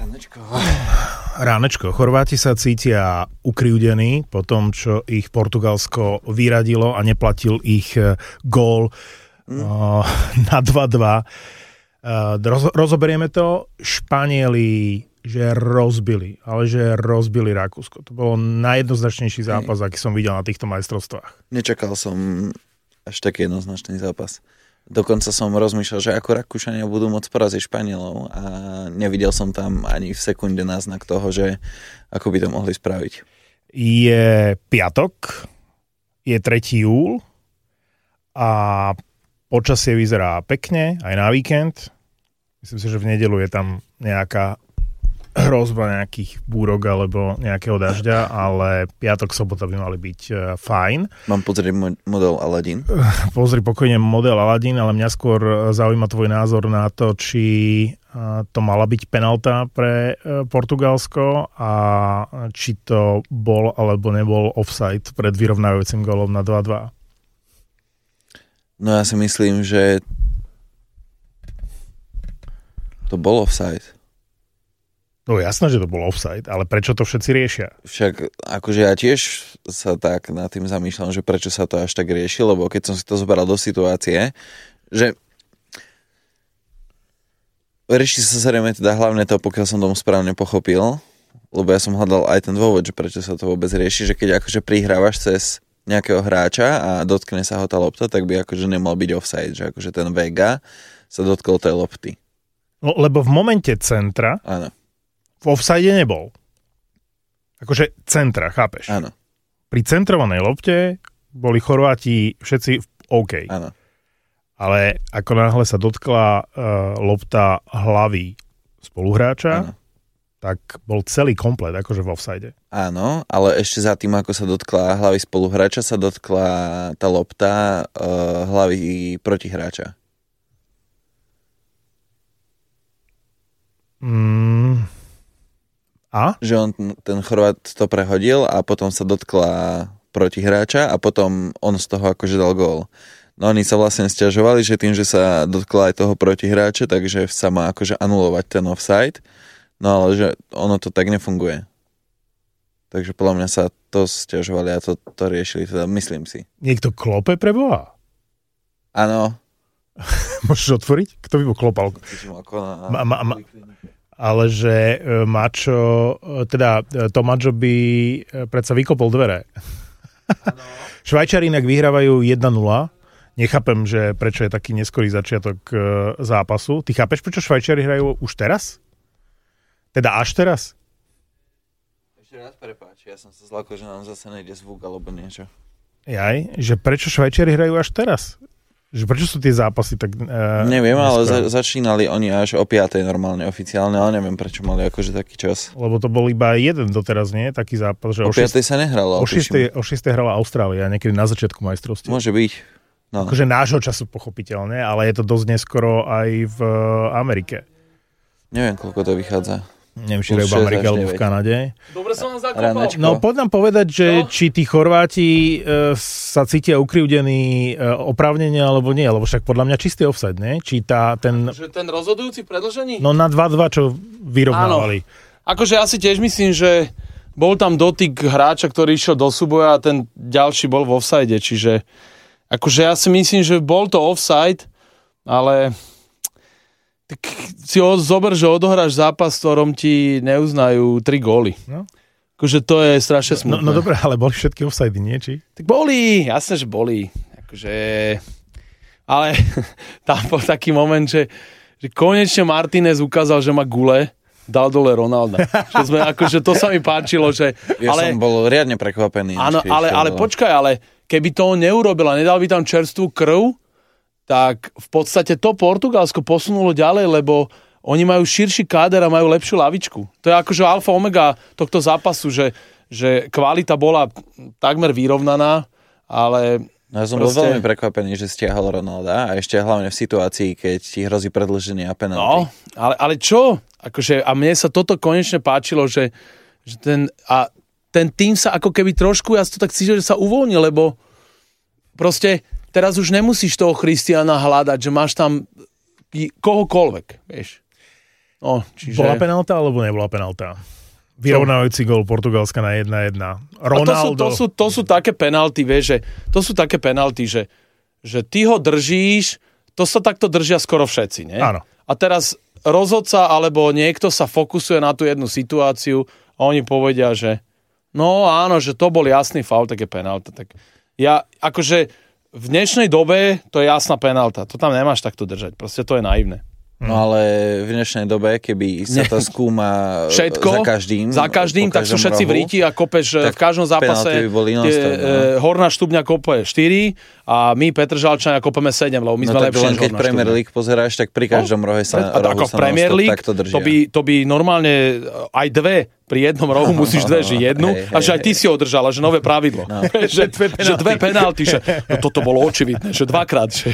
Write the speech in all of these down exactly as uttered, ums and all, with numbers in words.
Ránečko. Ránečko. Chorváti sa cítia ukriúdení po tom, čo ich Portugalsko vyradilo a neplatil ich gól mm. uh, na dva dva. Uh, roz, rozoberieme to. Španieli, že rozbili, ale že rozbili Rakúsko. To bolo najjednoznačnejší zápas, aký som videl na týchto majstrovstvách. Nečakal som až taký jednoznačný zápas. Dokonca som rozmýšľal, že ako Rakúšania budú môcť poraziť Španielov a nevidel som tam ani v sekunde náznak toho, že ako by to mohli spraviť. Je piatok, je tretí júl a počasie vyzerá pekne, aj na víkend. Myslím si, že v nedeľu je tam nejaká hrozba nejakých búrok alebo nejakého dažďa, ale piatok, sobota by mali byť uh, fajn. Mám pozrieť mo- model Aladdin? Pozri pokojne model Aladdin, ale mňa skôr zaujíma tvoj názor na to, či uh, to mala byť penálta pre uh, Portugalsko a či to bol alebo nebol offside pred vyrovnávajúcim gólom na dva dva. No ja si myslím, že to bol offside. No jasné, že to bol offside, ale prečo to všetci riešia? Však akože ja tiež sa tak nad tým zamýšľam, že prečo sa to až tak rieši, lebo keď som si to zoberal do situácie, že rieši sa zrejme teda hlavne to, pokiaľ som tomu správne pochopil, lebo ja som hľadal aj ten dôvod, že prečo sa to vôbec rieši, že keď akože prihrávaš cez nejakého hráča a dotkne sa ho tá lopta, tak by akože nemal byť offside, že akože ten Vega sa dotkol tej lopty. No, lebo v momente centra áno. V offside nebol. Akože centra, chápeš? Áno. Pri centrovanej lopte boli Chorváti všetci OK. Áno. Ale ako náhle sa dotkla uh, lopta hlavy spoluhráča, áno, tak bol celý komplet, akože v offside. Áno, ale ešte za tým, ako sa dotkla hlavy spoluhráča, sa dotkla tá lopta uh, hlavy protihráča. Mm. A? Že on, ten Chorvát to prehodil a potom sa dotkla protihráča a potom on z toho akože dal gól. No oni sa vlastne sťažovali, že tým, že sa dotkla aj toho protihráča, takže sa má akože anulovať ten offside. No ale že ono to tak nefunguje. Takže podľa mňa sa to sťažovali a to, to riešili, teda myslím si. Niekto klope pre Boha? Áno. Môžeš otvoriť? Kto by mu klopal? Ma, ma, ma, ale že Mačo, teda Tomáčo by predsa vykopol dvere. Švajčari inak vyhrávajú jedna nula. Nechápem, že prečo je taký neskorý začiatok zápasu. Ty chápeš, prečo Švajčari hrajú už teraz? Teda až teraz? Ešte raz prepáč, ja som sa zlakol, že nám zase nejde zvuk alebo niečo. Jaj, že prečo Švajčari hrajú až teraz? Že prečo sú tie zápasy tak... Uh, neviem, ale za, začínali oni až o piatej normálne oficiálne, ale neviem, prečo mali akože taký čas. Lebo to bol iba jeden doteraz, nie? Taký zápas, že o, o piatej sa nehralo. O šiestej, o šiestej hrala Austrália, niekedy na začiatku majstrovstiev. Môže byť. No. Akože nášho času pochopiteľne, ale je to dosť neskoro aj v Amerike. Neviem, koľko to vychádza. Neviem, či v Amerike alebo v Kanade. Dobre som vám zakopal. No poď nám povedať, že no? či tí Chorváti e, sa cítia ukriúdení e, oprávnene alebo nie, lebo však podľa mňa čistý offside, ne? Či tá, ten... Že ten rozhodujúci predĺžení? No na dva dva, čo vyrovnávali. Áno. Akože ja si tiež myslím, že bol tam dotyk hráča, ktorý išiel do súboja a ten ďalší bol v offside, čiže akože ja si myslím, že bol to offside, ale... Tak si ho zober, že odohráš zápas, v ktorom ti neuznajú tri góly. No. Akože to je strašne smutné. No, no dobré, ale boli všetky offsidy, nie? Či? Tak boli, jasne, že boli. Akože... Ale tam bol taký moment, že, že konečne Martinez ukázal, že má gule, dal dole Ronalda. Že sme, akože to sa mi páčilo, že... Ja ale, som bol riadne prekvapený. Áno, ale, ale počkaj, ale keby to on neurobil a nedal by tam čerstvú krv, tak v podstate to Portugalsko posunulo ďalej, lebo oni majú širší káder a majú lepšiu lavičku. To je akože alfa omega tohto zápasu, že, že kvalita bola takmer vyrovnaná, ale... No ja som proste... bol veľmi prekvapený, že stiahol Ronalda a ešte hlavne v situácii, keď ti hrozí predĺženie a penalty. No, ale, ale čo? Akože, a mne sa toto konečne páčilo, že, že ten, a ten tým sa ako keby trošku, ja to tak cítil, že sa uvoľnil, lebo proste... Teraz už nemusíš toho Christiana hľadať, že máš tam kohokoľvek, vieš. No, čiže... Bola penálta alebo nebola penálta? Vyrovnávajúci gól Portugalska na jedna jedna. Ronaldo... To sú, to, sú, to sú také penalty, vieš, že to sú také penalty, že, že ty ho držíš, to sa takto držia skoro všetci, nie? Áno. A teraz rozhodca alebo niekto sa fokusuje na tú jednu situáciu a oni povedia, že no áno, že to bol jasný faul, tak je penálta. Tak ja, akože v dnešnej dobe to je jasná penálta. To tam nemáš takto držať. Proste to je naivné. No ale v dnešnej dobe, keby sa to skúma všetko, za každým, za každým tak sú všetci v ríti a kopeš v každom zápase by boli tie, non-stop, no. Horná Štubňa kope štyri a my Petržalčania kopeme sedem, lebo my no sme lepšie len než keď Horná Premier League pozeráš, tak pri každom rohe sa, a, rohu ako sa v Premier League, takto držia. To by, to by normálne aj dve pri jednom rohu musíš dve, že jednu hey, a že aj ty si održal, a že nové pravidlo. No. že, že dve penalty, že no toto bolo očividné, že dvakrát. Že...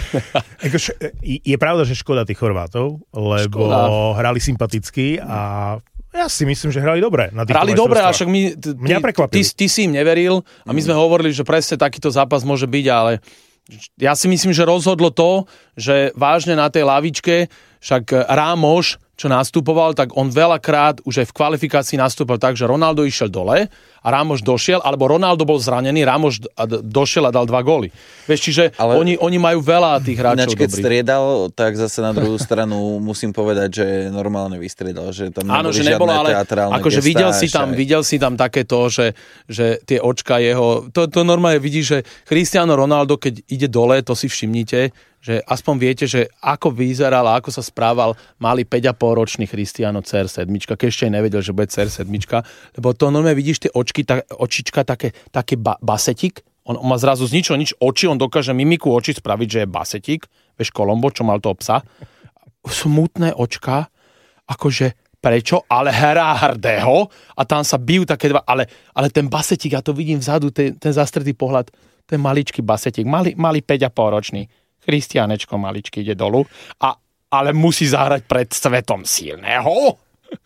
Je pravda, že škoda tých Chorvátov, lebo škoda. Hrali sympaticky a ja si myslím, že hrali dobre. Na hrali dobre, a však my, ty, mňa prekvapili. Ty, ty si im neveril a my sme hovorili, že presne takýto zápas môže byť, ale ja si myslím, že rozhodlo to, že vážne na tej lavičke však Rámoš, čo nastupoval, tak on veľakrát už aj v kvalifikácii nastúpal tak, že Ronaldo išiel dole a Rámoš došiel, alebo Ronaldo bol zranený, Rámoš došiel a dal dva góly. Vieš, čiže oni, oni majú veľa tých hráčov dobrých. Ináč, keď dobrých. striedal, tak zase na druhú stranu musím povedať, že normálne vystriedal, že tam áno, neboli že žiadne nebolo, ale teatrálne akože gestá. videl si tam, aj... videl si tam takéto, že, že tie očka jeho, to, to normálne vidíš, že Cristiano Ronaldo, keď ide dole, to si všimnite, že aspoň viete, že ako vyzeral a ako sa správal malý päť a pol ročný Cristiano cé er sedem, keď ešte aj nevedel, že bude cé er sedem, lebo to normálne vidíš tie očky, ta, očička, také, také ba, basetik, on, on má zrazu z ničoho nič oči, on dokáže mimiku očí spraviť, že je basetik, vieš Kolombo, čo mal toho psa, smutné očka, akože prečo, ale hrá hrdého a tam sa bijú také dva, ale, ale ten basetik, ja to vidím vzadu, ten, ten zastretý pohľad, ten maličký basetik, malý, malý päť a pol ročný, Christianečko maličky ide dolu, a, ale musí zahrať pred svetom silného.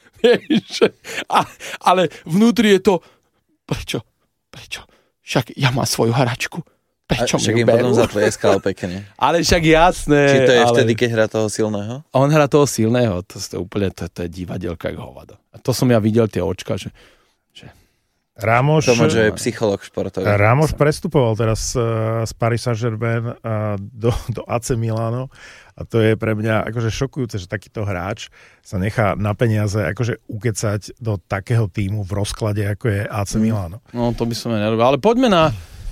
a, ale vnútri je to, prečo, prečo, však ja mám svoju hračku, prečo mi ju im berú? Potom zatlieskal pekne. Ale však jasné. Či to je ale... vtedy, keď hrá toho silného? On hrá toho silného, to je úplne, to, to je divadelka jak hovado. A to som ja videl tie očka, že Rámoš, Tomu, že je psycholog športový. Rámoš prestupoval teraz uh, z Paris Saint-Germain uh, do, do á cé Milano a to je pre mňa akože šokujúce, že takýto hráč sa nechá na peniaze akože ukecať do takého tímu v rozklade, ako je á cé Milano. No to by som aj nerobil. Ale poďme na uh,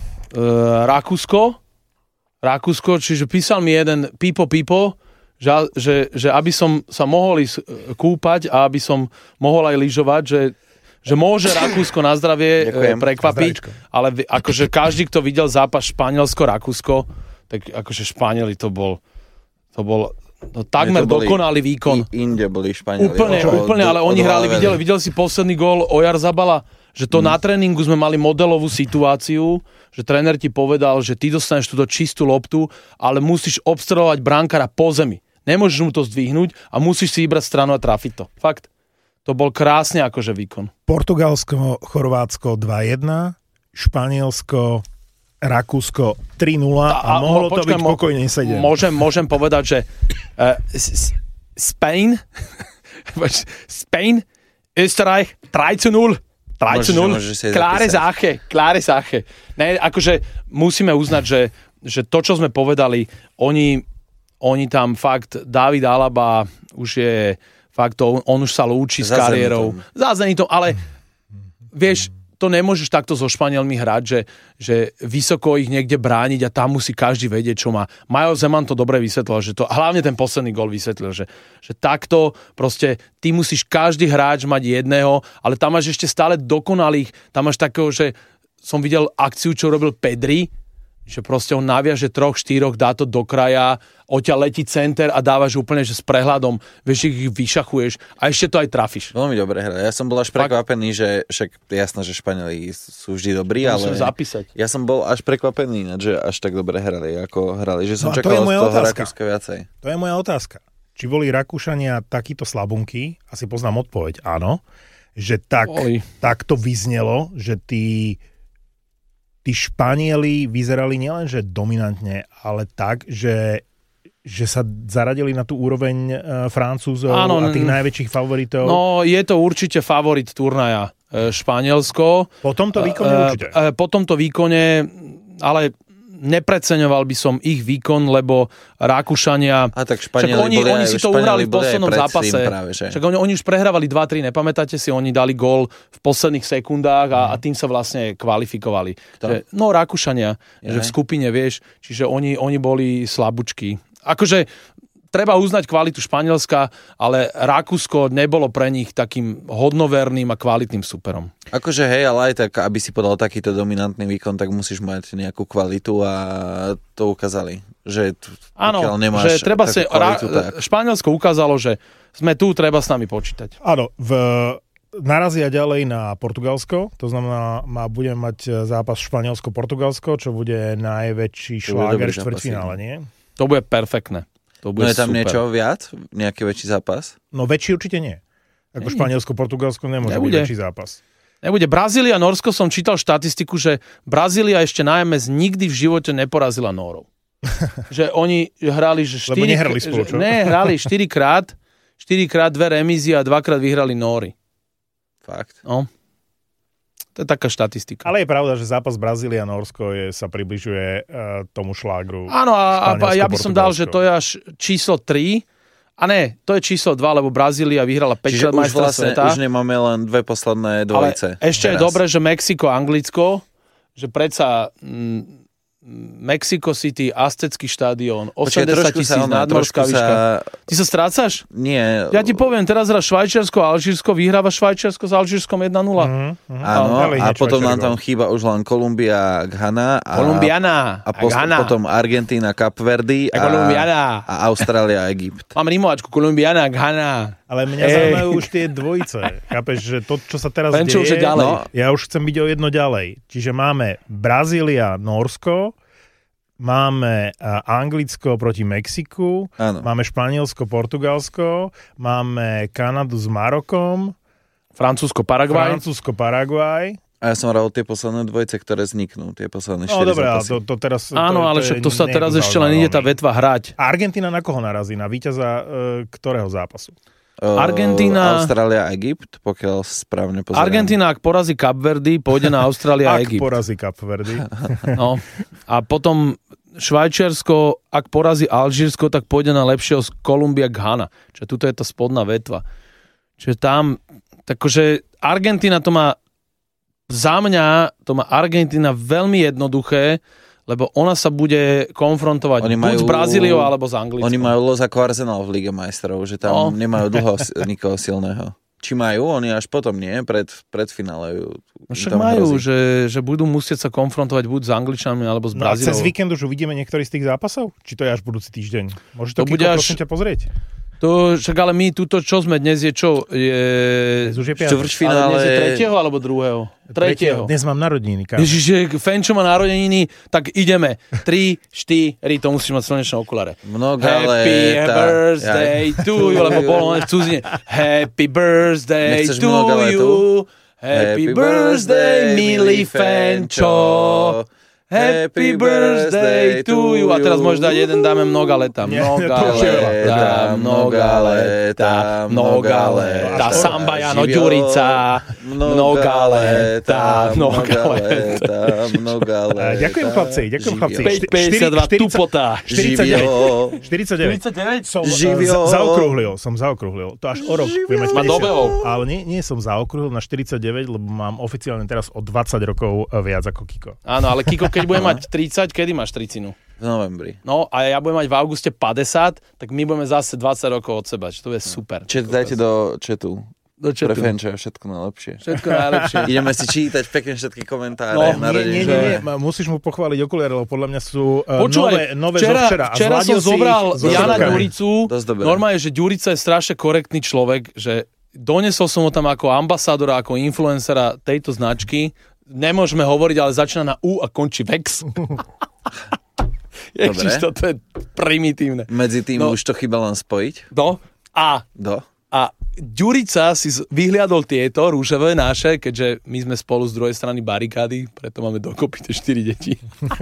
Rakúsko. Rakúsko, čiže písal mi jeden Pipo Pipo, že, že, že aby som sa mohol ísť kúpať a aby som mohol aj lyžovať, že že môže Rakúsko na zdravie Ďakujem. prekvapiť, ale akože každý, kto videl zápas Španielsko-Rakúsko, tak akože Španieli to bol to bol no, takmer to dokonalý výkon. I, inde boli Španieli. Úplne, o, úplne, ale oni hrali, videli, videli si posledný gól Oyarzabala, že to hmm. na tréningu sme mali modelovú situáciu, že tréner ti povedal, že ty dostaneš túto čistú loptu, ale musíš obstreľovať brankára po zemi. Nemôžeš mu to zdvihnúť a musíš si vybrať stranu a trafiť to. Fakt. To bol krásne akože výkon. Portugalsko, Chorvátsko dva jedna, Španielsko, Rakúsko tri nula a, a mohlo počkaj, to byť pokojne sedem. Môžem, môžem povedať, že uh, Spain Spain, Österreich tri nula tri nula Klare Sache, klare Sache. Ne, akože musíme uznať, že, že to, čo sme povedali, oni, oni tam fakt, David Alaba už je fakt, to, on už sa lúči s kariérou. Za Zenitom, ale vieš, to nemôžeš takto so Španielmi hrať, že, že vysoko ich niekde brániť a tam musí každý vedieť, čo má. Majo Zeman to dobre vysvetlil, že to, hlavne ten posledný gól vysvetlil, že, že takto proste ty musíš každý hráč mať jedného, ale tam máš ešte stále dokonalých, tam máš takého, že som videl akciu, čo robil Pedri, že proste on naviaže troch, štyroch, dá to do kraja, odtiaľ letí center a dávaš úplne, že s prehľadom, vieš, ich vyšachuješ a ešte to aj trafíš. Veľmi dobre hra. Ja som bol až prekvapený, že však jasné, že Španieli sú vždy dobrí, ale zapísať. Ja som bol až prekvapený, že až tak dobre hrali, ako hrali, že som no čakal to z toho Rakúska viacej. To je moja otázka. Či boli Rakúšania takíto slabunky? Asi poznám odpoveď, áno. Že tak, tak to vyznelo, že tí tí Španieli vyzerali nielenže dominantne, ale tak, že, že sa zaradili na tú úroveň uh, Francúzov áno, a tých najväčších favoritov? No, je to určite favorit turnaja uh, Španielsko. Po tomto výkone uh, určite. Uh, po tomto výkone, ale nepreceňoval by som ich výkon, lebo Rakúšania... A tak Španieli oni, boli oni si to uhrali v poslednom zápase. Práve, však oni, oni už prehrávali dva tri, nepamätáte si, oni dali gól v posledných sekundách a, mm. a tým sa vlastne kvalifikovali. Že, no Rakúšania, je. Že v skupine, vieš, čiže oni, oni boli slabúčky. Akože treba uznať kvalitu Španielska, ale Rakúsko nebolo pre nich takým hodnoverným a kvalitným superom. Akože hej, ale aj tak, aby si podal takýto dominantný výkon, tak musíš mať nejakú kvalitu a to ukázali. Že áno, nemáš že treba si, kvalitu, ra, Španielsko ukázalo, že sme tu, treba s nami počítať. Áno, v... narazia ďalej na Portugalsko, to znamená, má, budeme mať zápas Španielsko-Portugalsko, čo bude najväčší šláger štvrťfinále, nie? To bude perfektné. To bude no je tam super. Niečo viac? Nejaký väčší zápas? No väčší určite nie. Ako Španielsko-Portugalsko nemôže Nebude. byť väčší zápas. Nebude. Brazília, Norsko, som čítal štatistiku, že Brazília ešte najmä nikdy v živote neporazila Nórov. Že oni hrali, že štyri... Lebo nehrali spolu, čo? Ne, hrali štyrikrát, štyrikrát dve remízy a dvakrát vyhrali Nóri. Fakt? No. To je taká štatistika. Ale je pravda, že zápas Brazília a Norsko je, sa približuje uh, tomu šlágru. Áno, a, a ja by som dal, že to je až číslo tri. A ne, to je číslo dva, lebo Brazília vyhrala päťkrát majstra vlastne, sveta. Už nemáme len dve posledné dvojice. Ale ešte teraz je dobré, že Mexiko, Anglicko, že predsa... Mm, Mexico City, Aztecký štadión, osemdesiat tisíc, nadmorská výška. Ty sa strácaš? Nie. Ja ti poviem, teraz hra Švajčiarsko a Alžírsko, vyhráva Švajčiarsko s Alžírskom jedna nula. Mm-hmm. Áno, a potom nám tam chýba už len Kolumbia, Ghana. A, Kolumbiana a, pos- a potom Argentína, Kapverdy a, a, a Austrália a Egypt. Mám rimovačku, Kolumbiana, Ghana. Ale mňa zaujímajú už tie dvojice. Chápeš, že to, čo sa teraz Len, čo deje, už ďalej. No, ja už chcem byť o jedno ďalej. Čiže máme Brazília, Norsko, máme Anglicko proti Mexiku, áno. Máme Španielsko, Portugalsko, máme Kanadu s Marokom, Francúzsko, Paraguaj. Francúzsko, Paraguaj. A ja som hral tie posledné dvojice, ktoré vzniknú, tie posledné štyri no, dobré, zápasy. To, to teraz, áno, to, ale to však to sa teraz ešte len ide tá vetva hrať. A Argentína na koho narazí? Na víťaza uh, ktorého zápasu? Argentína... Austrália a Egypt, pokiaľ správne pozerám. Argentína, ak porazí Kapverdy, pôjde na Austrália a Egypt. Ak porazí Kapverdy. No. A potom Švajčiarsko, ak porazí Alžírsko, tak pôjde na lepšieho z Kolumbia Ghana. Čiže tuto je tá spodná vetva. Čiže tam, takže Argentína to má, za mňa, to má Argentína veľmi jednoduché, lebo ona sa bude konfrontovať oni buď majú, s Brazíliou, alebo s Anglickom. Oni majú los ako Arsenal v Lige majstrov, že tam no. nemajú dlho nikoho silného. Či majú? Oni až potom, nie? Pred, pred finále. No však majú, že, že budú musieť sa konfrontovať buď s Angličanmi, alebo s Brazíliou. No a cez víkend už uvidíme niektorý z tých zápasov? Či to je až budúci týždeň? Môže to, to Kiko, prosím ťa, pozrieť? To, však ale my túto, čo sme dnes je čo? Je... Dnes už je štvrťfinále. Dnes je tretieho alebo druhého? Tretieho. Dnes mám narodeniny. Ježiš, Fenčo má narodeniny, tak ideme. Tri, štyri, to musíš mať slnečné okuláre. Mnoga Happy leta. birthday ja. to you, lebo bolo v cudzine. Happy birthday Nechceš to you. Happy birthday, milý Fenčo. Happy birthday to you. A teraz môžeš dať jeden, dáme mnoga leta. Mnoga leta, mnoga leta, mnoga leta. Samba Jano Ďurica. Mnoga leta, mnoga leta, mnoga leta. Ďakujem chlapci, ďakujem chlapci. päť päťdesiatdva tupota. štyridsaťdeväť. štyridsaťdeväť. Som zaokrúhlil, som zaokrúhlil. To až o rok. Ma dobehol. Ale nie, nie som zaokrúhlil na štyridsaťdeväť, lebo mám oficiálne teraz o dvadsať rokov viac ako Kiko. Áno, ale Kiko, keď bude mať tridsať, kedy máš tricinu? V novembri. No a ja budem mať v auguste päťdesiat, tak my budeme zase dvadsať rokov od seba, čo to je super. Čiže dajte do četu. Do četu. Pre Fenča všetko najlepšie. Všetko najlepšie. Ideme si čítať pekne všetky komentáre. No, na nie, nie, nie, nie, musíš mu pochváliť okuliare, lebo podľa mňa sú uh, Počúvaj, nové, nové včera, zo včera. Včera som zobral Jana Ďuricu. Normálne, že Ďurica je strašne korektný človek, že donesol som ho tam ako ambasadora, ako influencera tejto značky. Nemôžeme hovoriť, ale začína na U a končí Vex. Ježiš, toto je primitívne. Medzi tým no. už to chyba len spojiť. Do? A. Do. A Ďurica si vyhliadol tieto rúžové naše, keďže my sme spolu z druhej strany barikády, preto máme dokopy tie štyri deti.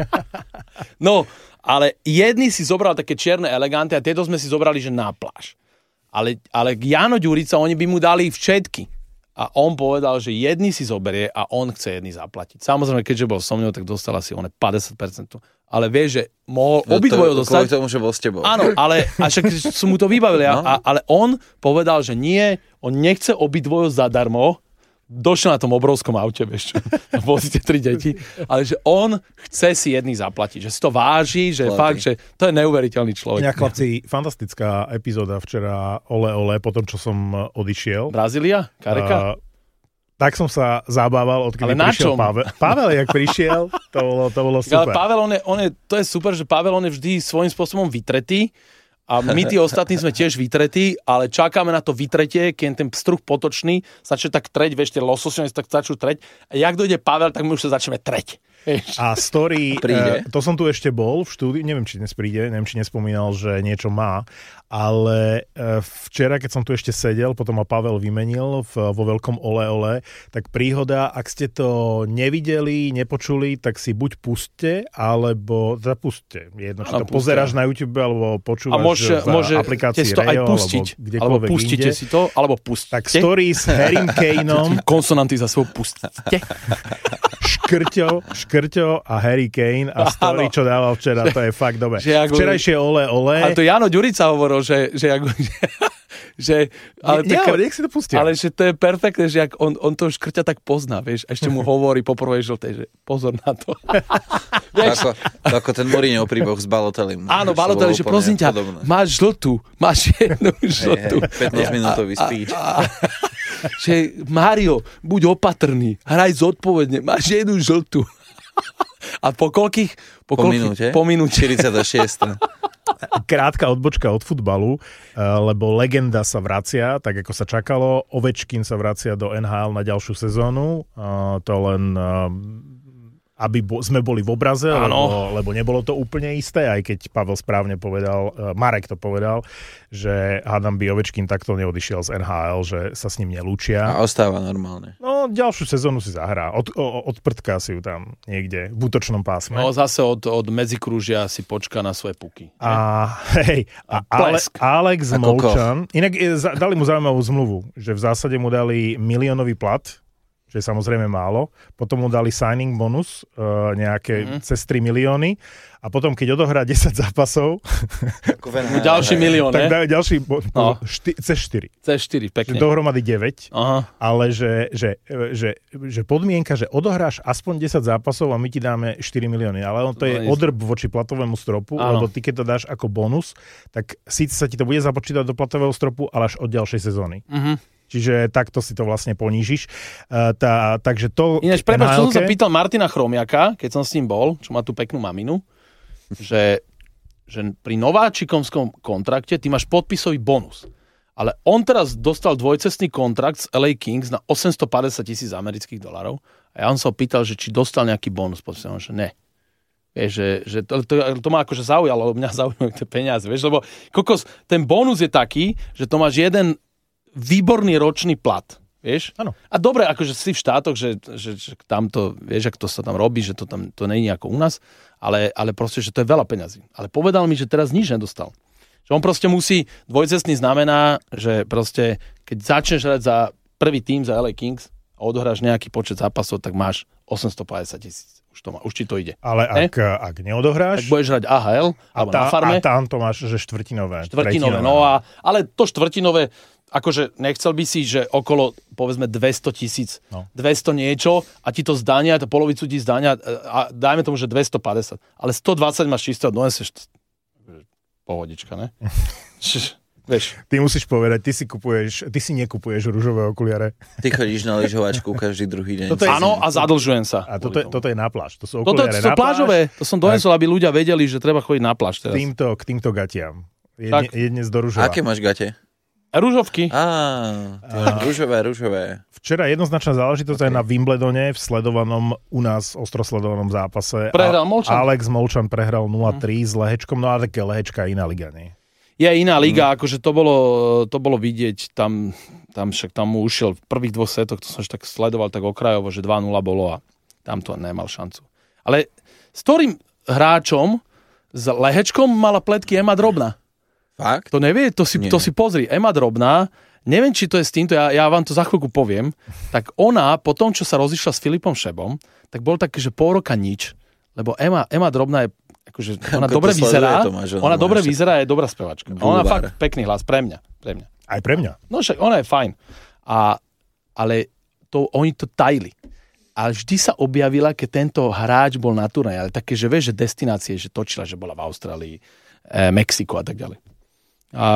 No, ale jedni si zobral také čierne eleganty a tieto sme si zobrali, že na pláž. Ale, ale Jano Ďurica, oni by mu dali všetky. A on povedal, že jedni si zoberie a on chce jedni zaplatiť. Samozrejme, keďže bol so mnou, tak dostala si on päťdesiat percent. Ale vieš, že mohol no obidvojo dostať. Kvôli tomu, že bol s tebou. Áno, ale a však som mu to vybavili. No. A, ale on povedal, že nie, on nechce obidvojo zadarmo. Došiel na tom obrovskom aute, vieš čo. Vozíte tri deti. Ale že on chce si jedný zaplatiť. Že si to váži, že Lety. Fakt, že to je neuveriteľný človek. Inak, chlapci, fantastická epizóda včera Ole Ole, po tom, čo som odišiel. Brazília? Kareka? Uh, tak som sa zabával, odkedy prišiel Pavel. Pavel, jak prišiel, to bolo, to bolo super. Ale Pavel, on je, on je, to je super, že Pavel, on je vždy svojím spôsobom vytretý. A my tí ostatní sme tiež vytretí, ale čakáme na to vytretie, keď ten pstruh potočný začne tak treť, vieš, tie lososňové tak začnú treť. A jak dojde Pavel, tak my už sa začneme treť. A story, uh, to som tu ešte bol v štúdiu, neviem, či dnes príde, neviem, či nespomínal, že niečo má, ale uh, včera, keď som tu ešte sedel, potom ma Pavel vymenil v, vo veľkom Ole Ole, tak príhoda, ak ste to nevideli, nepočuli, tak si buď puste, alebo zapuste. Jedno, či to puste. Pozeráš na YouTube, alebo počúvaš môže, v môže aplikácii to aj pustiť, alebo kdekoľvek alebo pustite inde. Si to, alebo pustíte. Tak story s Harrym Kaneom. Konsonanty za svoj pustíte. Škrťo, Škrťo a Harry Kane a story, čo dával včera, to je fakt dobre. Včerajšie Ole Ole. Ale to Jano Ďurica hovoril, že, že, že, že ale, ne, taká, ne, nech si to pustia. Ale že to je perfektné, že jak on, on to Škrťa tak pozná, vieš, a ešte mu hovorí po prvej žltej, že pozor na to. Ako, ako ten Mourinho príbeh s Balotellim. Áno, Balotelli, že prosím ťa, podobné. Máš žltú, máš jednu žltú. Hey, hey, pätnásťminútový speech. A, a, že Mário, buď opatrný, hraj zodpovedne, máš jednu žltú. A po koľkých? Po, po minúte? Po minúte. štyridsaťšesť. Krátka odbočka od futbalu, lebo legenda sa vracia, tak ako sa čakalo. Ovečkin sa vracia do en há el na ďalšiu sezónu. To len aby bo, sme boli v obraze, lebo, lebo nebolo to úplne isté, aj keď Pavel správne povedal, Marek to povedal, že hádam by Ovečkin takto neodišiel z en há el, že sa s ním nelúčia. A ostáva normálne. No, ďalšiu sezónu si zahrá. Od, od prdka si ju tam niekde v útočnom pásme. No, zase od, od medzikrúžia si počká na svoje puky. A, hej, a, a Ale, Alex Molčan, inak dali mu zaujímavú zmluvu, že v zásade mu dali miliónový plat, čo je samozrejme málo. Potom mu dali signing bonus, uh, nejaké mm. cez tri milióny. A potom, keď odohrá desať zápasov... ďalší milión, tak dajú ďalší... Bo, no. šty, cez štyri. Cez štyri, pekne. Dohromady deväť. Aha. Ale že, že, že, že podmienka, že odohráš aspoň desať zápasov a my ti dáme štyri milióny. Ale on to je odrb voči platovému stropu, áno. Lebo ty, keď to dáš ako bonus, tak síce sa ti to bude započítať do platového stropu, ale až od ďalšej sezóny. Mhm. Čiže takto si to vlastne ponížiš. Uh, tá, takže to... Ináč, prepáč, čo som sa pýtal Martina Chromiaka, keď som s ním bol, čo má tú peknú maminu, že, že pri nováčikovskom kontrakte ty máš podpisový bonus. Ale on teraz dostal dvojcestný kontrakt z el ej Kings na osemstopäťdesiat tisíc amerických dolarov a ja on sa ho pýtal, že či dostal nejaký bonus. Povedal, že ne. Vieš, že, že to, to, to ma akože zaujalo, lebo mňa zaujímajú tie peniaze. Vieš, lebo kokos, ten bonus je taký, že to máš jeden výborný ročný plat, vieš? Áno. A dobre, akože si v štátoch, že, že, že tam to, vieš, ako to sa tam robí, že to tam to nie je ako u nás, ale, ale proste, že to je veľa peňazí. Ale povedal mi, že teraz nič nedostal. Že on proste musí, dvojcestný znamená, že proste, keď začneš hrať za prvý tým za el ej Kings a odohráš nejaký počet zápasov, tak máš osemstopäťdesiat tisíc. Už, to má, už ti to ide. Ale ak, ak neodohráš... Tak budeš hrať á há el, alebo tá, na farme. A tam to máš, že štvrtinové. Štvrtinové, no a, ale to štvrtinové, akože nechcel by si, že okolo, povedzme, dvesto tisíc, no. dvesto niečo a ti to zdania, to polovicu ti zdania a dajme tomu, že dvestopäťdesiat. Ale stodvadsať máš čisto, doneseš pohodička, ne? Vieš. Ty musíš povedať, ty si kupuješ, ty si nekupuješ ružové okuliare. Ty chodíš na lyžovačku každý druhý deň. Áno, a zadlžujem sa. A toto je, toto je na pláž. To sú okuliare toto, to na pláž. Plážové. To som donesol, aby ľudia vedeli, že treba chodiť na pláž teraz. Týmto, k týmto gatiam. Jedne, jedne z do ružova. Aké máš gate? Rúžovky. Á, rúžové, rúžové. Včera jednoznačná záležitosť okay. aj na Wimbledone v sledovanom, u nás ostrosledovanom zápase. Prehral Molčan. Alex Molčan prehral nula tri hmm. s Lehečkom, no ale také Lehečka iná liga, nie? je iná liga, mm. akože to bolo, to bolo vidieť, tam, tam však tam mu ušiel v prvých dvoch setoch, to som už tak sledoval tak okrajovo, že dva nula bolo a tam to nemal šancu. Ale s ktorým hráčom, s Lehečkom mala pletky Ema Drobná? Fakt? To nevie, to si, to si pozri. Ema Drobná, neviem, či to je s týmto, ja, ja vám to za chvíľku poviem, tak ona, po tom, čo sa rozišla s Filipom Šebom, tak bol také, že pol roka nič, lebo Ema, Ema Drobná je akože ona dobre vyzerá, máš, ona, ona dobre máš... vyzerá, je dobrá spevačka. Ona má fakt pekný hlas, pre mňa, pre mňa. Aj pre mňa. No však ona je fajn. A, ale to, oni to tajili. A vždy sa objavila, keď tento hráč bol na turnaji, ale také, že vieš, že destinácie, že točila, že bola v Austrálii, e, Mexiko a tak ďalej. A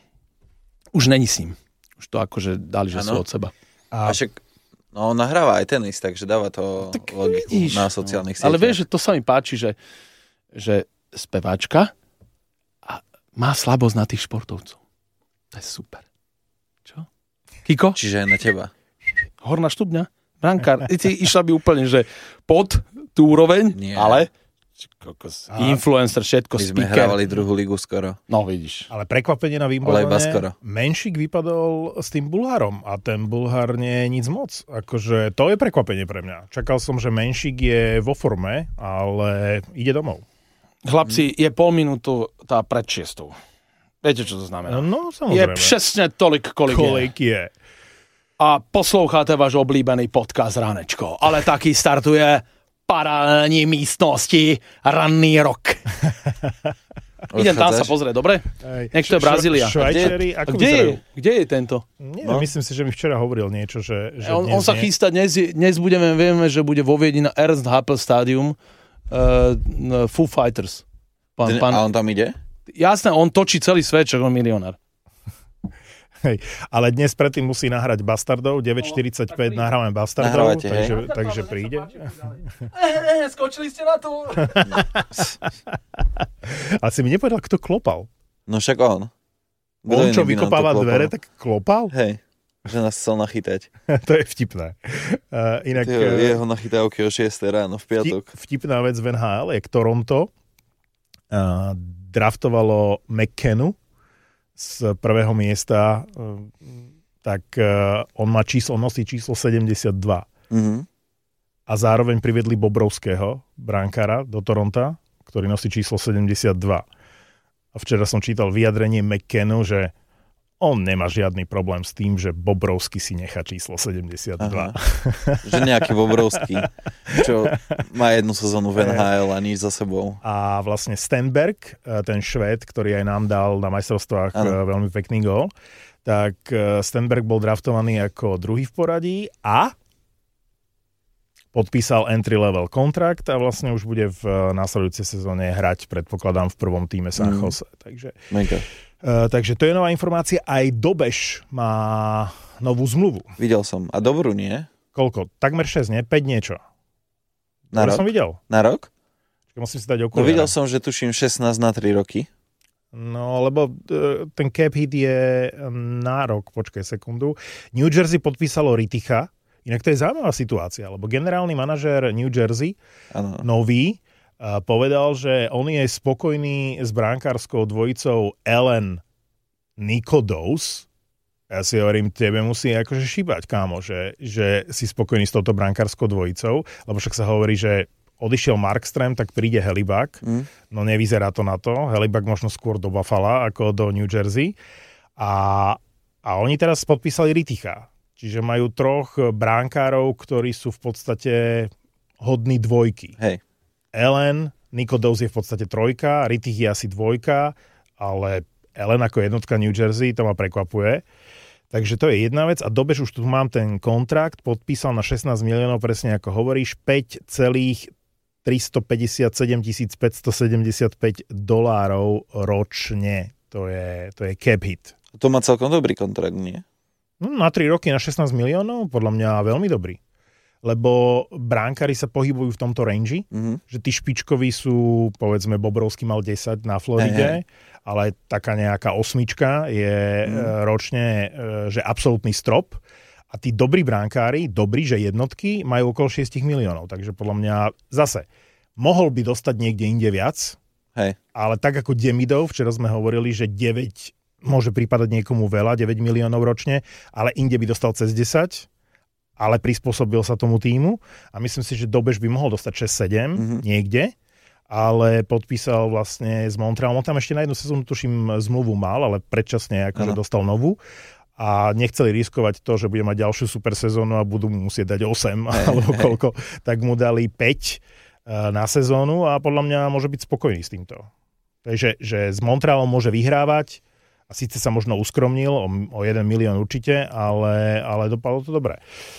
už není s ním. Už to akože dali, že ano. Sú od seba. A, a však no, on nahráva aj tenis, takže dáva to tak logiku vidíš, na sociálnych no. sieťach. Ale vieš, že to sa mi páči, že že speváčka a má slabosť na tých športovcov. To je super. Čo? Kiko? Čiže aj na teba. Horná štupňa? Brankár. Ty išla by úplne, že pod tú úroveň, nie. Ale kokos, influencer, všetko, speaker. My sme hrávali druhú ligu skoro. No, vidíš. Ale prekvapenie na Wimbledone, Menšik vypadol s tým Bulharom a ten Bulhar nie je nic moc. Akože to je prekvapenie pre mňa. Čakal som, že Menšik je vo forme, ale ide domov. Chlapci, je pol minútu tá pred šiestou. Viete, čo to znamená? No, samozrejme. Je presne tolik, kolik, kolik je. je. A posloucháte váš oblíbený podcast Ránečko. Ale taký startuje paralelní místnosti ranný rok. Idem tam sa pozrieť, dobre? Nech to je Brazília. Švajčiari, ako kde je? Kde je tento? Nie, no? Myslím si, že mi včera hovoril niečo, že, že on, on sa chystá, dnes, dnes budeme, vieme, že bude vo Viedni na Ernst Happel Stadium. Uh, Foo Fighters. Pán, Ten, pán... A on tam ide? Jasné, on točí celý svet, čo on milionár. Hej, ale dnes predtým musí nahrať Bastardov, deväť štyridsaťpäť no, nahrávame Bastardov, takže, takže príde. Skočili ste na to. A si mi nepovedal, kto klopal. No však on. Kto on, čo vykopáva dvere, tak klopal? Hej. Že nás chcel nachytať. To je vtipné. Uh, inak, Jeho, jeho nachytávky o šiestej ráno v piatok. Vtipná vec v en há el je Toronto. Uh, draftovalo McKennu z prvého miesta. Uh, tak uh, on má číslo, nosí číslo sedemdesiatdva. Mm-hmm. A zároveň priviedli Bobrovského, brankára, do Toronta, ktorý nosí číslo sedemdesiatdva. A včera som čítal vyjadrenie McKennu, že on nemá žiadny problém s tým, že Bobrovský si nechá číslo sedemdesiatdva. Že nejaký Bobrovský, čo má jednu sezónu v en há el a nič za sebou. A vlastne Stenberg, ten Švéd, ktorý aj nám dal na majstrovstvách ano. veľmi pekný gól, tak Stenberg bol draftovaný ako druhý v poradí a podpísal entry-level kontrakt a vlastne už bude v následujúcej sezóne hrať, predpokladám, v prvom týme San Jose. Mm. Takže... Uh, takže to je nová informácia. Aj Dobeš má novú zmluvu. Videl som. A dobrú, nie? Koľko? Takmer šesť, nie? päť niečo. Na to rok? som videl. Na rok? Musím si dať okuliare. No videl som, že tuším šestnásť na tri roky. No, lebo uh, ten cap hit je na rok. Počkaj sekundu. New Jersey podpísalo Riticha. Inak to je zaujímavá situácia, lebo generálny manažér New Jersey, ano. nový, a povedal, že on je spokojný s brankárskou dvojicou Ellen Nikodous. Ja si hovorím, tebe musí akože šíbať, kámo, že, že si spokojný s touto brankárskou dvojicou, lebo však sa hovorí, že odišiel Markström, tak príde Helibak. Mm. No nevyzerá to na to. Helibak možno skôr do Buffalo ako do New Jersey. A, a oni teraz podpísali Riticha. Čiže majú troch bránkárov, ktorí sú v podstate hodní dvojky. Hej. Ellen, Nikodous je v podstate trojka, Rittich je asi dvojka, ale Ellen ako jednotka New Jersey, to ma prekvapuje. Takže to je jedna vec. A Dobeš, už tu mám ten kontrakt, podpísal na šestnásť miliónov, presne ako hovoríš, päť celých tristopäťdesiatsedem tisíc päťstosedemdesiatpäť dolárov ročne. To je, to je cap hit. To má celkom dobrý kontrakt, nie? No, na tri roky, na šestnásť miliónov, podľa mňa veľmi dobrý. Lebo bránkári sa pohybujú v tomto range, mm-hmm. že tí špičkoví sú, povedzme, Bobrovský mal desať na Floride, hey, hey. ale taká nejaká osmička je mm. ročne, že absolútny strop. A tí dobrí bránkári, dobrí, že jednotky, majú okolo šesť miliónov. Takže podľa mňa zase, mohol by dostať niekde inde viac, Hej. Ale tak ako Demidov, včera sme hovorili, že deväť môže pripadať niekomu veľa, deväť miliónov ročne, ale inde by dostal cez desať, ale prispôsobil sa tomu týmu a myslím si, že Dobež by mohol dostať šesť sedem mm-hmm. niekde, ale podpísal vlastne s Montrealom. On tam ešte na jednu sezónu, tuším, zmluvu mal, ale predčasne akože dostal novú a nechceli riskovať to, že bude mať ďalšiu super sezónu a budú mu musieť dať osem hey, alebo hey. koľko, tak mu dali päť na sezónu a podľa mňa môže byť spokojný s týmto. Takže že s Montrealom môže vyhrávať a síce sa možno uskromnil o, o jeden milión určite, ale, ale dopadlo to dobre.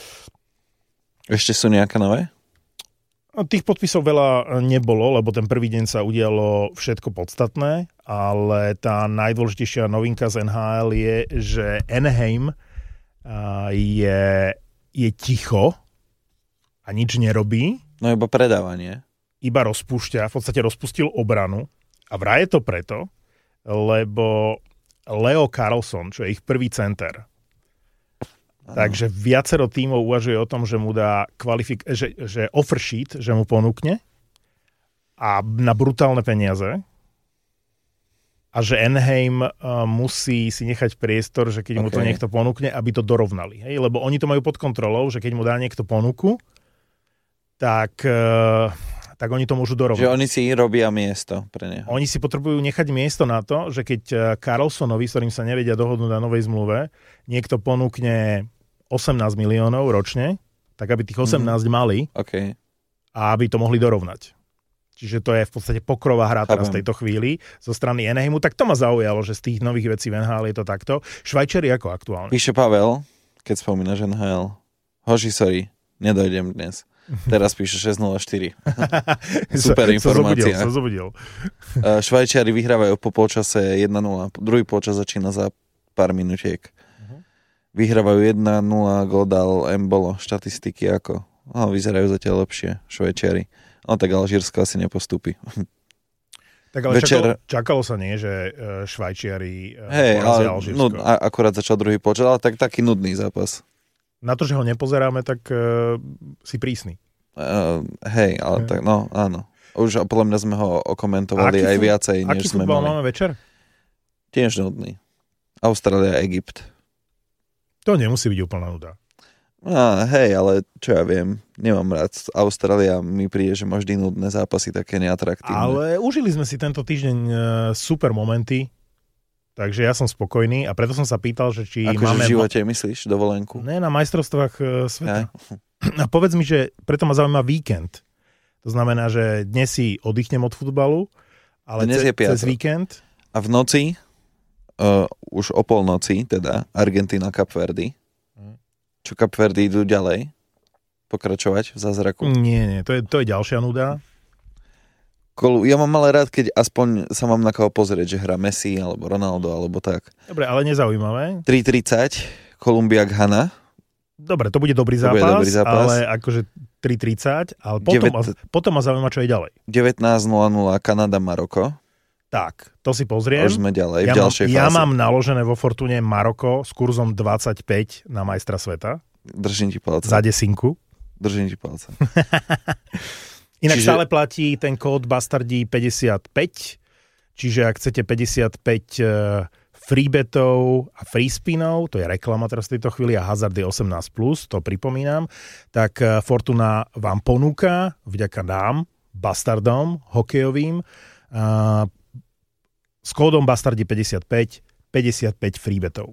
Ešte sú nejaké nové? Tých podpisov veľa nebolo, lebo ten prvý deň sa udialo všetko podstatné, ale tá najdôležitejšia novinka z en há el je, že Anaheim je, je ticho a nič nerobí. No iba predávanie. Iba rozpúšťa, v podstate rozpustil obranu a vraj je to preto, lebo Leo Carlson, čo je ich prvý center. Ano. Takže viacero tímov uvažuje o tom, že mu dá kvalifik- že, že offer sheet, že mu ponúkne a na brutálne peniaze a že Anaheim uh, musí si nechať priestor, že keď okay. mu to niekto ponúkne, aby to dorovnali. Hej? Lebo oni to majú pod kontrolou, že keď mu dá niekto ponuku, tak... Uh, tak oni to môžu dorovnať. Že oni si robia miesto pre neho. Oni si potrebujú nechať miesto na to, že keď Carlsonovi, s ktorým sa nevedia dohodnúť na novej zmluve, niekto ponúkne osemnásť miliónov ročne, tak aby tých osemnásť mm. mali okay. a aby to mohli dorovnať. Čiže to je v podstate pokrová hra teraz v tejto chvíli zo strany Anaheimu. Tak to ma zaujalo, že z tých nových vecí v en há el je to takto. Švajčiari ako aktuálne? Píše Pavel, keď spomínaš en há el. Hoši, sorry, nedojdem dnes. Teraz píše šesť nula štyri. Super informácia. Sa zobudil, sa Švajčiari vyhrávajú po polčase jeden nula. Druhý polčas začína za pár minutiek. Uh-huh. Vyhrávajú jeden nula, gól dal Embolo. Štatistiky ako? No, vyzerajú zatiaľ lepšie Švajčiari. No tak Alžírsko asi nepostúpi. Tak ale Večer... čakalo, čakalo sa nie, že Švajčiari hey, porazia Alžírsko. No, akurát začal druhý polčas, ale tak, taký nudný zápas. Na to, že ho nepozeráme, tak uh, si prísny. Uh, hej, ale okay. tak, no, áno. Už podľa mňa sme ho okomentovali aj viacej, než sme mali. Aký futbal máme večer? Tiež nudný. Austrália, Egypt. To nemusí byť úplná nuda. Ah, hej, ale čo ja viem, nemám rád. Austrália mi príde, že má vždy nudné zápasy, také neatraktívne. Ale užili sme si tento týždeň uh, super momenty. Takže ja som spokojný a preto som sa pýtal, že či Ako máme... Akože v živote myslíš, dovolenku? Ne, na majstrovstvách uh, sveta. Ja. A povedz mi, že preto ma zaujíma víkend. To znamená, že dnes si oddychnem od futbalu, ale dnes ce, je piatok. Cez víkend... A v noci, uh, už o polnoci, teda, Argentína, Kapverdy. Hmm. Čo Kapverdy idú ďalej? Pokračovať v zázraku? Nie, nie, to je, to je ďalšia nuda. Ja mám ale rád, keď aspoň sa mám na koho pozrieť, že hrá Messi, alebo Ronaldo, alebo tak. Dobre, ale nezaujímavé. tri tridsať, Kolumbia Ghana. Dobre, to bude dobrý zápas, bude dobrý zápas. Ale akože tri tridsať, ale potom, deväť... potom ma zaujíma, čo je ďalej. devätnásť nula nula Kanada, Maroko. Tak, to si pozriem. Už sme ďalej, ja v ďalšej mám, fáze. Ja mám naložené vo Fortune Maroko s kurzom dvadsaťpäť na majstra sveta. Držím ti palce. Za desinku. Držím ti palce. Inak čiže... stále platí ten kód Bastardí päťdesiatpäť, čiže ak chcete päťdesiatpäť freebetov a freespinov, to je reklama teraz v tejto chvíli a hazard je osemnásť plus, to pripomínam, tak Fortuna vám ponúka, vďaka nám, Bastardom, hokejovým, uh, s kódom Bastardí päťdesiatpäť, päťdesiatpäť freebetov.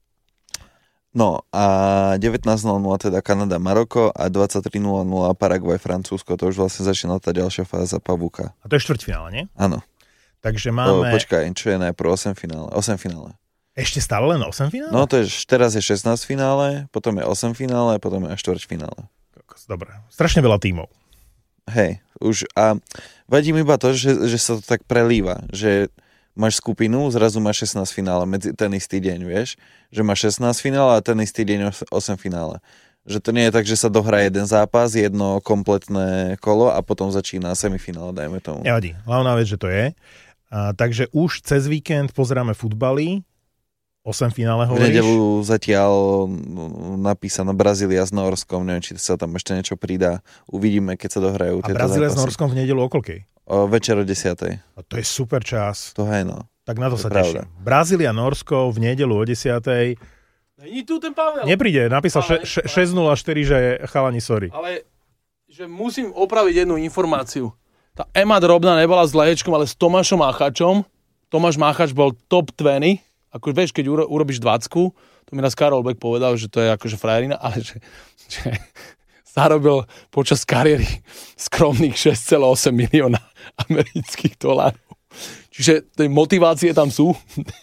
No a devätnásť nula nula teda Kanada, Maroko a dvadsaťtri nula nula Paraguay, Francúzsko. To už vlastne začína tá ďalšia fáza pavúka. A to je štvrťfinále, nie? Áno. Takže máme... O, počkaj, čo je najprv osem finále? osem finále. Ešte stále len osem finále? No to je, teraz je šestnásť finále, potom je osem finále, potom je štvrťfinále. Dobre, strašne veľa tímov. Hej, už a vadí mi iba to, že, že sa to tak prelíva, že máš skupinu, zrazu máš šestnásť finále medzi ten istý deň, vieš? Že máš šestnásť finále a ten istý deň osem finále. Že to nie je tak, že sa dohrá jeden zápas, jedno kompletné kolo a potom začína semifinále, dajme tomu. Nevadí, hlavná vec, že to je. A, takže už cez víkend pozeráme futbaly osem finále V hovoríš? nedelu zatiaľ napísané Brazília s Norskom, neviem, či sa tam ešte niečo pridá. Uvidíme, keď sa dohrajú A tieto Brazília s zápasy. Norskom v nedelu o koľkej? O, večer o desiatej. A to je super čas. To hej, no. Tak na to, To sa je pravda. teším. Brazília, Norsko v nedelu o desiatej. Není tu ten Pavel. Nepríde, napísal Ale- še- še- šesť nula štyri, že chalani, sorry. Ale že musím opraviť jednu informáciu. Tá Ema Drobná nebola s Lehečkom, ale s Tomášom Máchačom. Tomáš Máchač bol top dvadsať. Ako vieš, keď uro, urobíš dvacku, to mi raz Karol Beck povedal, že to je akože frajerina, ale že, že zarobil počas kariéry skromných šesť celá osem milióna amerických dolárov. Čiže tie motivácie tam sú.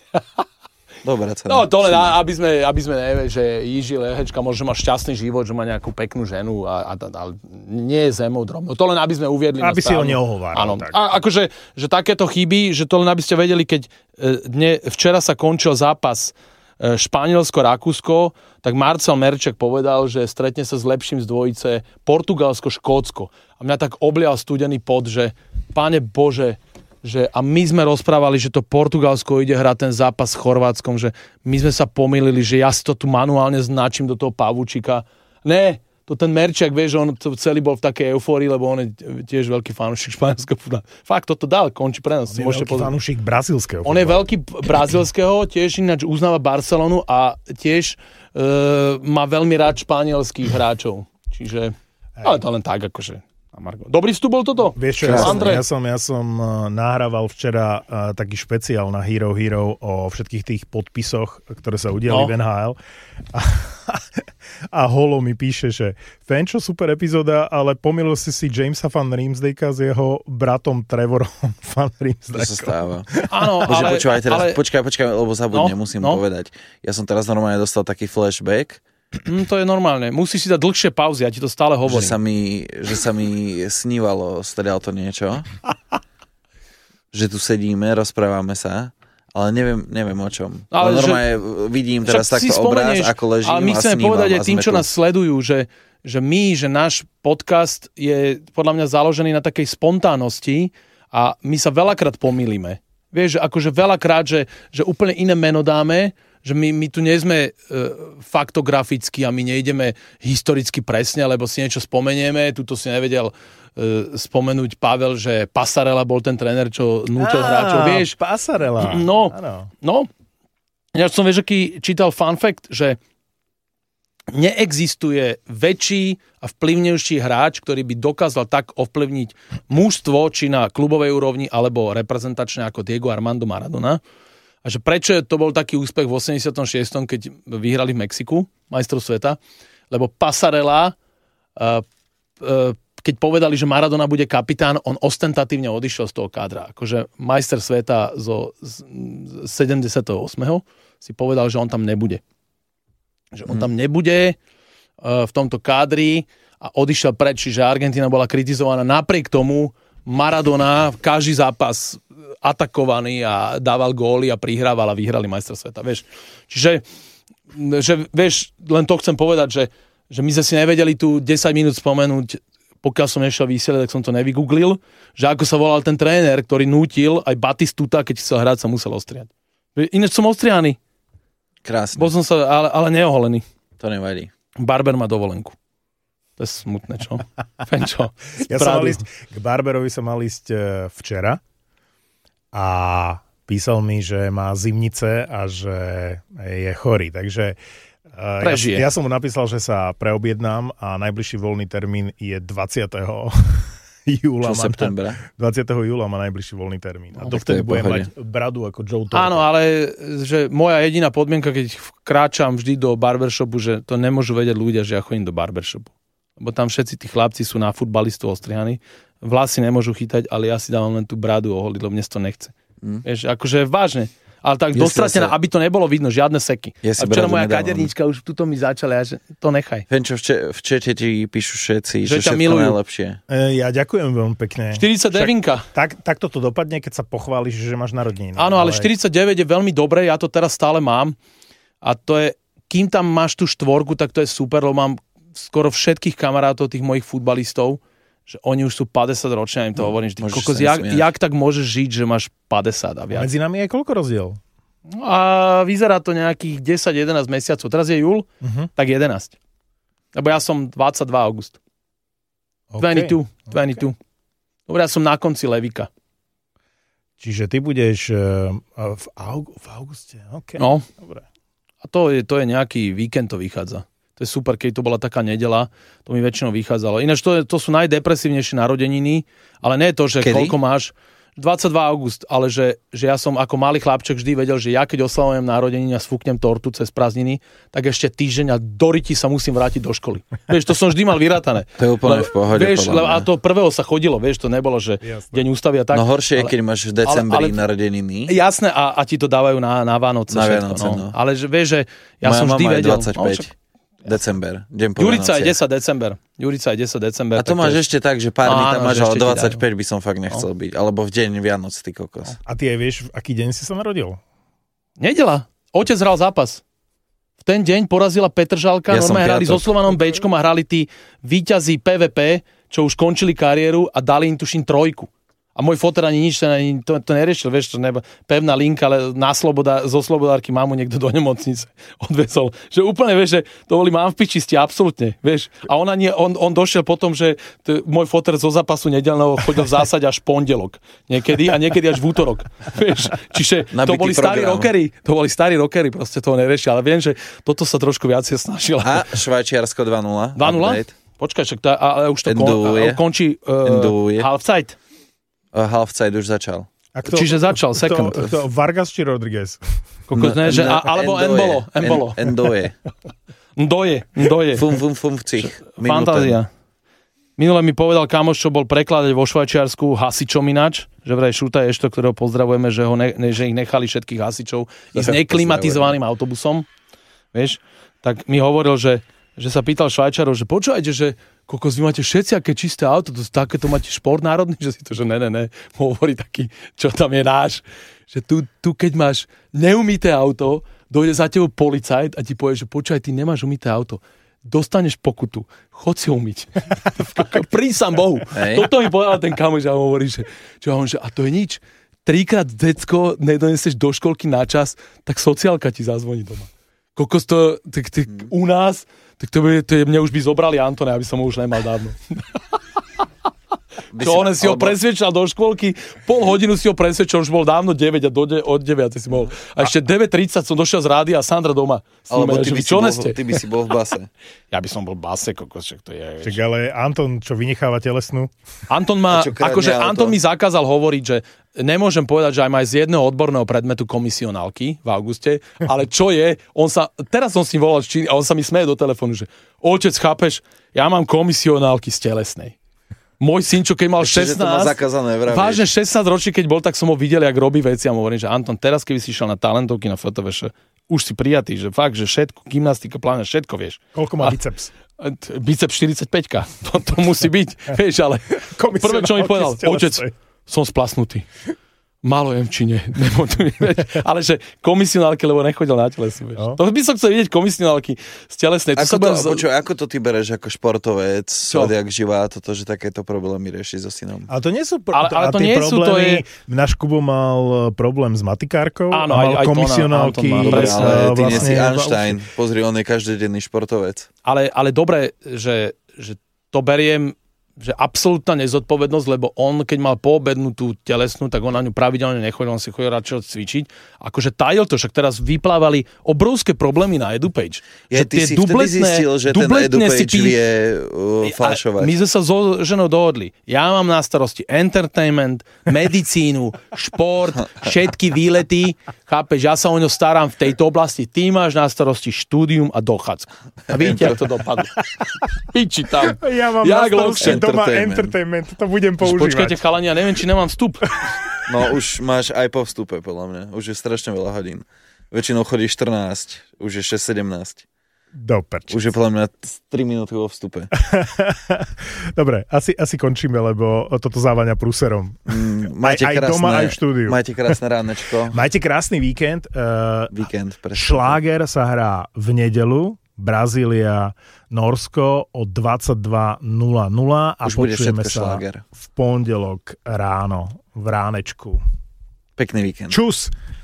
Dobrá cena. No to len, aby sme, aby sme nevie, že Jiži Lehečka môže mať šťastný život, že má nejakú peknú ženu a, a, a nie je zemou drobnou. To len, aby sme uviedli Aby na si ho správnu. neohováral. Áno. Tak. A akože, že takéto chyby, že to len aby ste vedeli, keď e, dne, včera sa končil zápas e, Španielsko-Rakúsko, tak Marcel Merček povedal, že stretne sa s lepším z dvojice Portugalsko-Škótsko. A mňa tak oblial studený pot, že Pane Bože, že a my sme rozprávali, že to Portugalsko ide hrať ten zápas s Chorvátskom, že my sme sa pomýlili, že ja si to tu manuálne značím do toho pavúčika. Ne, to ten Merčak, vieš, on to celý bol v takej eufórii, lebo on je tiež veľký fanúšik španielského futbalu. Fakt, toto dal, končí pre nás. On je veľký fanúšik brazílskeho On je futbalu. veľký brazílskeho, tiež ináč uznáva Barcelonu a tiež e, má veľmi rád španielských hráčov. Čiže, ale to len tak, akože. Dobrý vstup bol toto? Vieš čo, ja som, Andrej? ja som, ja som uh, nahrával včera uh, taký špeciál na Hero Hero o všetkých tých podpisoch, ktoré sa udiali No. v en há el. A, a Holo mi píše, že Fenčo, super epizóda, ale pomýlil si si Jamesa Van Riemsdijka s jeho bratom Trevorom Van To sa Riemsdijkom. stáva. Áno, Bože, ale... počúvaj teraz, ale počkaj, počkaj, lebo zabudnem, No, musím no. povedať. Ja som teraz normálne dostal taký flashback, hm, to je normálne. Musíš si dať dlhšie pauzy, ja ti to stále že hovorím. sa, mi, že sa mi snívalo, strieľal to niečo. Že tu sedíme, rozprávame sa, ale neviem, neviem o čom. Ale Ale že- normálne vidím teraz Však si takto obraz, spomenieš, ako ležím ale my a chceme snívam povedať a aj tým, sme čo tu. nás sledujú, že, že my, že náš podcast je podľa mňa založený na takej spontánnosti a my sa veľakrát pomýlime. Vieš, že akože veľakrát, že, že úplne iné meno dáme, že my, my tu nie sme e, faktograficky a my nejdeme historicky presne, lebo si niečo spomenieme. Tuto si nevedel e, spomenúť Pavel, že Passarella bol ten tréner, čo nútil hráčov. Vieš, Passarella. No, Áno. no. Ja som, vieš, aký čítal fun fact, že neexistuje väčší a vplyvnejší hráč, ktorý by dokázal tak ovplyvniť mužstvo, či na klubovej úrovni, alebo reprezentačne ako Diego Armando Maradona. A že prečo to bol taký úspech v osemdesiatom šiestom, keď vyhrali v Mexiku majstrov sveta? Lebo Passarella, uh, uh, keď povedali, že Maradona bude kapitán, on ostentatívne odišiel z toho kádra. Akože majster sveta zo z sedemdesiateho ôsmeho si povedal, že on tam nebude. Že on tam nebude uh, v tomto kádri a odišiel preč, čiže Argentína bola kritizovaná. Napriek tomu Maradona každý zápas atakovaný a dával góly a prihrával a vyhrali majstra sveta, vieš. Čiže, že, vieš, len to chcem povedať, že, že my sme si nevedeli tu desať minút spomenúť, pokiaľ som nešiel vysielať, tak som to nevygooglil, že ako sa volal ten tréner, ktorý nútil aj Batistuta, keď chcel hrať, sa musel ostriať. Ináč som ostrianý. Krásne, Bol som sa, ale, ale neoholený. to nevadí. Barber má dovolenku. To je smutné, čo? Fenčo. Ja som mal ísť, k Barberovi som mal ísť e, včera a písal mi, že má zimnice a že je chorý, takže e, Prežije. ja, ja som mu napísal, že sa preobjednám a najbližší voľný termín je dvadsiateho júla. Čo septembra? dvadsiateho júla má najbližší voľný termín. A No, tak to dovtedy je budem pohode. mať bradu ako Joe Torre. Áno, ale že moja jediná podmienka, keď kráčam vždy do barbershopu, že to nemôžu vedieť ľudia, že ja chodím do barbershopu. Lebo tam všetci tí chlapci sú na futbalistov ostrihaní. Vlasy nemôžu chytať, ale ja si dávam len tú bradu oholiť, lebo mne to nechce. Mm. Vieš, akože vážne. Ale tak Ja dostratené, sa- aby to nebolo vidno, žiadne seky. Ja si a včera bradu moja nedávam. kaderníčka už tuto mi začala, ja, že to nechaj. Fenčo, v, če- v čete ti píšu všetci, Že že, ťa všetko milujú. najlepšie. E, Ja ďakujem veľmi pekne. štyridsaťdeväť. Tak, tak toto dopadne, keď sa pochváliš, že máš narodeniny. Áno, ale štyridsaťdeväť je veľmi dobré, ja to teraz stále mám. A to je, kým tam máš tú štvorku, tak to je super, lebo mám skoro všetkých kamarátov, tých mojich futbalistov, že oni už sú päťdesiat ročne, ja im to hovorím, že ty môžeš kokos, sa jak, nesmiať. jak tak môžeš žiť, že máš päťdesiat a viac? Medzi nami je koľko rozdiel? A vyzerá to nejakých desať jedenásť mesiacov. Teraz je júl, uh-huh. tak jedenásť. Lebo ja som dvadsaťdva august. Okay. dvadsaťdva, dvadsaťdva. Okay. Dobre, ja som na konci Levika. Čiže ty budeš uh, v, aug- v auguste. Okay. No. Dobre. A to je, to je nejaký víkend, to vychádza. To je super, keď to bola taká nedeľa, to mi väčšinou vychádzalo. Ináč to, je, to sú najdepresívnejšie narodeniny, ale nie to, že Kedy? koľko máš. dvadsaťdva august, ale že, že ja som ako malý chlapček vždy vedel, že ja keď oslavujem narodeniny a sfúknem tortu cez prázdniny, tak ešte týždeň a do ryti sa musím vrátiť do školy. Vieš, to som vždy mal vyrátané. To je úplne v pohode. Vieš, a to prvého sa chodilo, vieš, to nebolo, že jasné. Deň ústavy a tak. No horšie je, keď máš v decembri ale, ale, narodeniny. Jasné, a, a ti to dávajú na, na Vánoce. Na všetko, Vianoce, no. no. Ale že, vieš, že ja moja som vždy vedel. dvadsaťpäť. No, december, deň po Jurica je Vianocie. desať december. Jurica je desať december. A to máš je... ešte tak, že pár dní tam máš, ale dvadsaťpäť by som fakt nechcel no. byť. Alebo v deň Vianoc, ty kokos. A ty aj vieš, v aký deň si sa narodil? Nedela. Otec hral zápas. V ten deň porazila Petržalka, ja normálne hrali so Slovanom Bčkom a hrali tí víťazí pé vé pé, čo už končili kariéru a dali im tuším trojku. A môj foter ani nič ani to, to neriešil, vieš, to neba, pevná linka, ale na sloboda, zo slobodárky mamu niekto do nemocnice odvezol. Že úplne, vieš, že to boli mám v pičisti, absolútne, vieš. A ona nie, on, on došiel potom, že t- môj foter zo zápasu nedeľného chodil v zásade až pondelok. Niekedy a niekedy až v útorok. Vieš, čiže Nabitý to boli program. starí rockery, to boli starí rockery, proste toho neriešil. Ale viem, že toto sa trošku viacej snažila. A Švajčiarsko dva nula. dva nula? Počkaj, však to, ale už to kon, končí uh, half-zeit. Uh, half-side už začal. A kto, Čiže začal second. Kto, kto, Vargas či Rodriguez? Kokos, ne, že, a, alebo Embolo. Embolo. Endoje. Ndoje. Ndoje. Fum, fum, fum, cich. Fantázia. Minule mi povedal kamoš, čo bol prekladať vo Švajčiarsku hasičom ináč, že vraj Šuta Ešto, ktorého pozdravujeme, že, ho ne, že ich nechali všetkých hasičov ísť neklimatizovaným autobusom. Vieš? Tak mi hovoril, že, že sa pýtal Švajčarov, že počúvajte, že kokos, vy máte všetci aké čisté auto, to, takéto máte šport národný, že si to, že ne, ne, ne, hovorí taký, čo tam je náš, že tu, tu keď máš neumyté auto, dojde za tebou policajt a ti povie, že počúvaj, ty nemáš umyté auto, dostaneš pokutu, chod si umyť. Prísam Bohu. Hej. Toto mi povedal ten kamoš a hovorí, že, že, on, že a to je nič, trikrát decko nedoneseš do školky na čas, tak sociálka ti zazvoní doma. Kokos to, tak, tak, hmm. u nás, tak to, by, to je, mne už by zobrali Antona, aby som ho už nemal dávno. Čo on si ho alebo... presvedčal do škôlky, pol hodinu si ho presvedčal, už bol dávno deväť a do de- od deväť si mohol. A ešte deväť tridsať som došiel z rádia a Sandra doma. Alebo ty by, bol, ty by si bol v base. Ja by som bol v base, kokos, však to je. Však ale Anton, čo vynecháva telesnú? Anton má, akože Anton mi zakázal hovoriť, že nemôžem povedať, že aj má z jedného odborného predmetu komisionálky v auguste, ale čo je, on sa, teraz som s ním volal a on sa mi smeje do telefónu, že otec, chápeš, ja mám komisionálky z telesnej. Môj syn, čo keď mal ešte, šestnásť, zakázané, vážne šestnásť ročí, keď bol, tak som ho videl, jak robí veci a mu hovorím, že Anton, teraz keby si išiel na talentovky na fotoveše, už si prijatý, že fakt, že všetko, gymnastika, pláne, všetko vieš. Koľko má biceps? A, biceps štyridsaťpäťka, to, to musí byť, vieš, ale prvé, čo mi povedal, otec, som splasnutý. Malo jem či nie. Ale že komisionálky, lebo nechodil na telesu. No. To by som chcel vidieť komisionálky z telesnej. Ako to, to, počuva, ako to ty bereš ako športovec, odjak živá, toto, že takéto problémy rieši so synom? Ale to nie sú pro... ale, ale to nie nie sú, to je... Náš Kubo mal problém s matikárkou áno, a mal aj, aj komisionálky. To dobre, ale ty vlastne nie si Einstein. Pozri, on je každodenný športovec. Ale, ale dobre, že, že to beriem že absolútna nezodpovednosť, lebo on, keď mal poobednú tú telesnú, tak on na ňu pravidelne nechodil, on si chodil radšej cvičiť. Akože tajil to, však teraz vyplávali obrovské problémy na EduPage. Je, ty si vtedy zistil, že ten EduPage pí... vie uh, falšovať. My sme sa so ženou dohodli. Ja mám na starosti entertainment, medicínu, šport, všetky výlety. Chápeš, ja sa o ňo starám v tejto oblasti. Ty máš na starosti štúdium a dochádzku. A vidíte, jak to dopadlo. Piči tam. Ja mám jak na starosti doma entertainment. To budem používať. Počkajte, chalani, ja neviem, či nemám vstup. No už máš aj po vstupe, podľa mňa. Už je strašne veľa hodín. Väčšinou chodí štrnásť, už je šesť sedemnásť. Do perči. Už je podľa mňa tri minúty vo vstupe. Dobre, asi, asi končíme, lebo toto závania prúserom. Mm, majte aj, krásne, aj doma, aj v štúdiu. Majte krásne ránečko. Majte krásny víkend. Uh, víkend, presne. Šláger sa hrá v nedeľu. Brazília, Norsko o dvadsaťdva nula nula a už počujeme sa šláger. V pondelok ráno v ránečku. Pekný víkend. Čus!